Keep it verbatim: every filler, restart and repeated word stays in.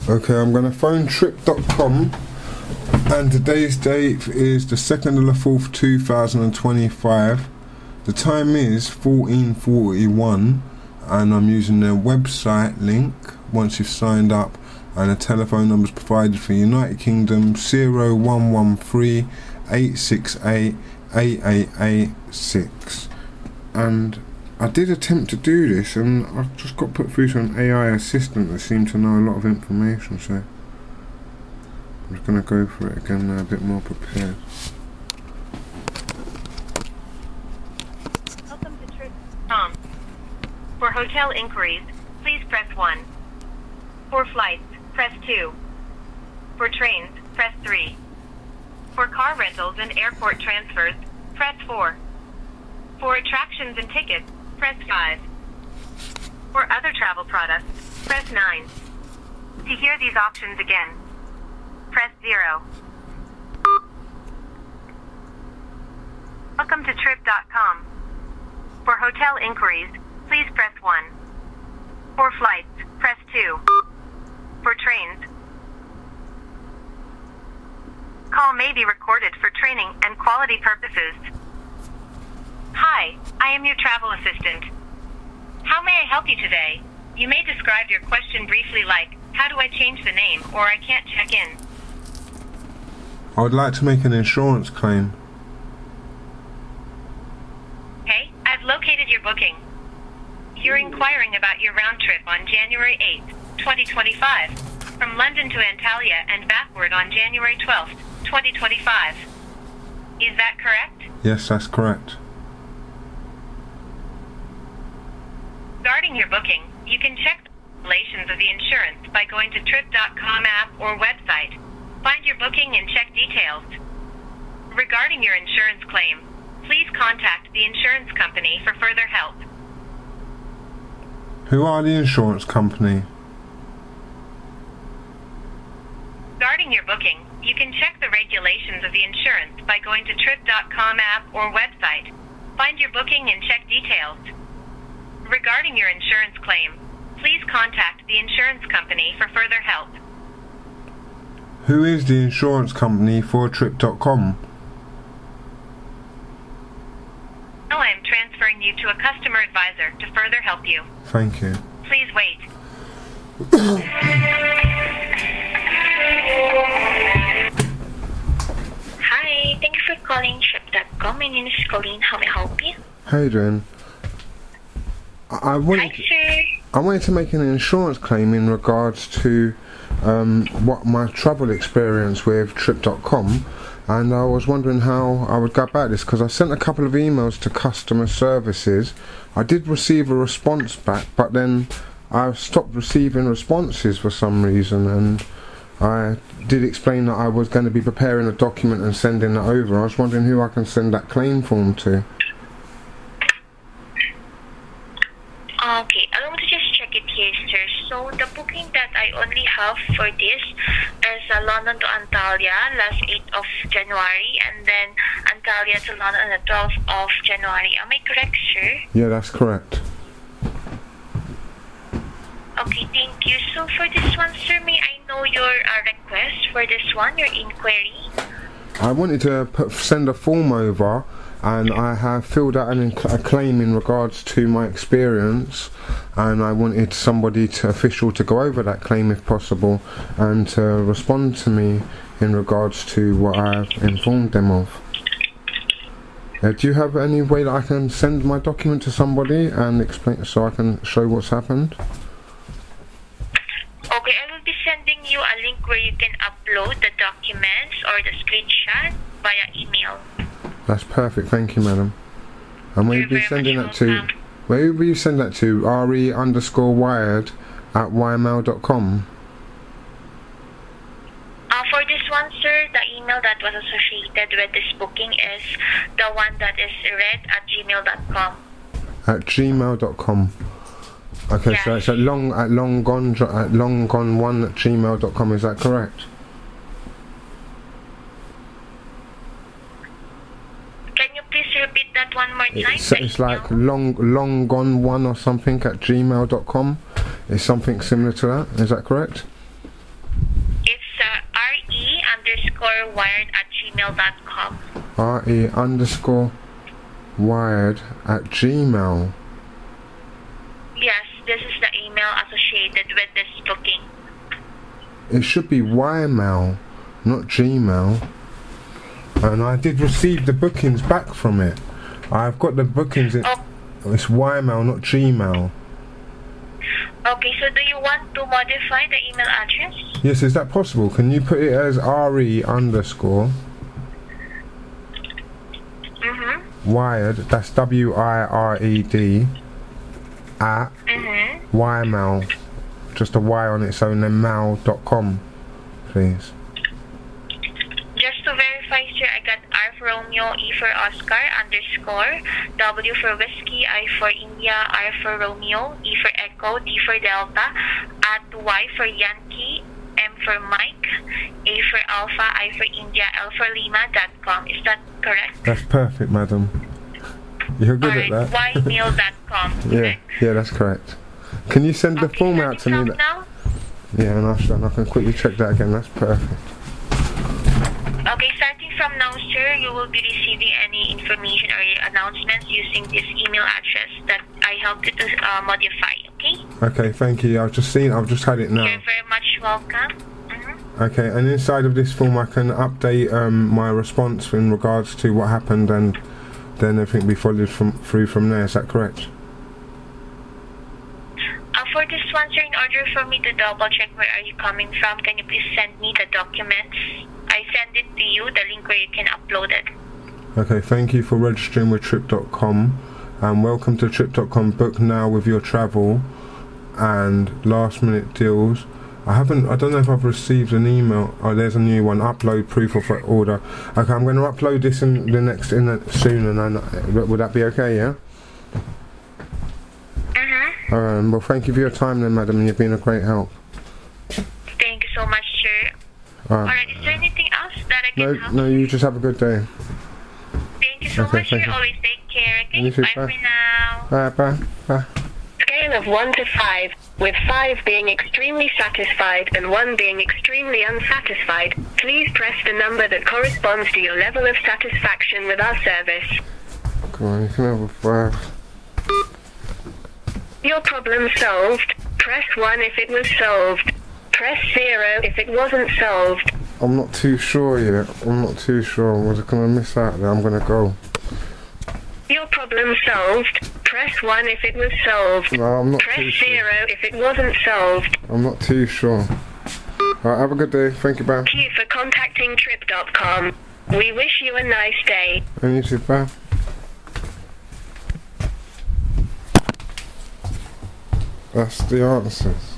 Okay, I'm going to phone trip dot com, and today's date is the second of the fourth two thousand twenty-five. The time is fourteen forty-one, and I'm using their website link once you've signed up, and the telephone number is provided for United Kingdom zero one one three eight six eight eight eight eight six. And I did attempt to do this, and I've just got put through to an A I assistant that seemed to know a lot of information, so I'm just going to go for it again now, a bit more prepared. Welcome to trip dot com. For hotel inquiries, please press one. For flights, press two. For trains, press three. For car rentals and airport transfers, press four. For attractions and tickets, press five. For other travel products, press nine. To hear these options again, press zero. Welcome to trip dot com. For hotel inquiries, please press one. For flights, press two. For trains, call may be recorded for training and quality purposes. Hi, I am your travel assistant. How may I help you today? You may describe your question briefly, like, how do I change the name, or I can't check in. I would like to make an insurance claim. Okay, I've located your booking. You're inquiring about your round trip on January eighth, twenty twenty-five, from London to Antalya and backward on January twelfth, twenty twenty-five. Is that correct? Yes, that's correct. Regarding your booking, you can check the regulations of the insurance by going to trip dot com app or website. Find your booking and check details. Regarding your insurance claim, please contact the insurance company for further help. Who are the insurance company? Regarding your booking, you can check the regulations of the insurance by going to trip dot com app or website. Find your booking and check details. Regarding your insurance claim, please contact the insurance company for further help. Who is the insurance company for trip dot com? Now I am transferring you to a customer advisor to further help you. Thank you. Please wait. Hi, thank you for calling trip dot com. My name is Colleen. How may I help you? How you doing? I, I wanted Hi, sir. I wanted to make an insurance claim in regards to um, what my travel experience with trip dot com, and I was wondering how I would go about this, because I sent a couple of emails to customer services. I did receive a response back, but then I stopped receiving responses for some reason, and I did explain that I was going to be preparing a document and sending it over. I was wondering who I can send that claim form to. Okay, allow me to just check it here, sir. So the booking that I only have for this is uh, London to Antalya, last eighth of January, and then Antalya to London on the twelfth of January. Am I correct, sir? Yeah, that's correct. Okay, thank you. So for this one, sir, may I know your uh, request for this one, your inquiry? I wanted to put, send a form over, and I have filled out an, a claim in regards to my experience, and I wanted somebody to, official to go over that claim if possible, and to respond to me in regards to what I've informed them of. Uh, do you have any way that I can send my document to somebody and explain, so I can show what's happened? Okay, I will be sending you a link where you can upload the documents or the screenshot via email. That's perfect, thank you, madam. And will you You're be very sending much that to, welcome. where will you send that to? re underscore wired at ymail dot com. Uh, for this one, sir, the email that was associated with this booking is the one that is red at gmail dot com. At gmail dot com. Okay, Yes. so it's at long at long gone at long gone one at gmail dot com. Is that correct? Can you please repeat that one more time? It's, it's like long long gone one or something at gmail dot com. It's something similar to that. Is that correct? underscore wired at gmail dot com. re underscore wired at gmail. Yes, this is the email associated with this booking. It should be Ymail, not Gmail. And I did receive the bookings back from it. I've got the bookings in. Oh. It's Ymail, not Gmail. Okay, so do you want to modify the email address? Yes, is that possible? Can you put it as re underscore Mm-hmm. wired, that's W I R E D, at Mm-hmm. Ymail, just a Y on its own, then mail dot com, please. Just to verify, sir, I got R for Romeo, E for Oscar, underscore, W for Whiskey, I for India, R for Romeo, E for Echo, D for Delta, at Y for Yankee, M for Mike, A for Alpha, I for India, L for Lima dot com. Is that correct? That's perfect, madam. You're good Alright, at that. Y mail dot com. Yeah, yeah, that's correct. Can you send the Okay, form send out it to me? out that- now? Yeah, and I'll, and I can quickly check that again. That's perfect. Okay, starting from now, sir, you will be receiving any information or announcements using this email address that I helped you to uh, modify, okay? Okay, thank you. I've just seen. I've just had it now. You're very much welcome. Mm-hmm. Okay, and inside of this form, I can update um, my response in regards to what happened, and then everything be followed from through from there. Is that correct? Uh, for this one, sir, in order for me to double check where are you coming from, can you please send me the documents? I send it to you, the link where you can upload it. Okay, thank you for registering with trip dot com, and welcome to trip dot com. Book now with your travel and last minute deals. I haven't. I don't know if I've received an email. Oh, there's a new one. Upload proof of order. Okay, I'm going to upload this in the next in the, soon, and then would that be okay? Yeah. Mm-hmm. Um, well, thank you for your time, then, madam. And you've been a great help. Thank you so much, sir. Uh, Alright, is there anything else that I can no, help? no. You just have a good day. Thank you so Okay, much, sir. thank you. Always take care, okay? You too, Bye bye. for now. Bye, bye, bye. Scale of one to five, with five being extremely satisfied and one being extremely unsatisfied, please press the number that corresponds to your level of satisfaction with our service. Come on, you can have a five. Your problem solved. Press one if it was solved. Press zero if it wasn't solved. I'm not too sure yet. I'm not too sure. I'm just gonna miss out there. I'm gonna go. Your problem solved. Press one if it was solved. No, I'm not Press too sure. zero if it wasn't solved. I'm not too sure. Alright, have a good day. Thank you, bye. Thank you for contacting trip dot com. We wish you a nice day. And you too, bye. That's the answers.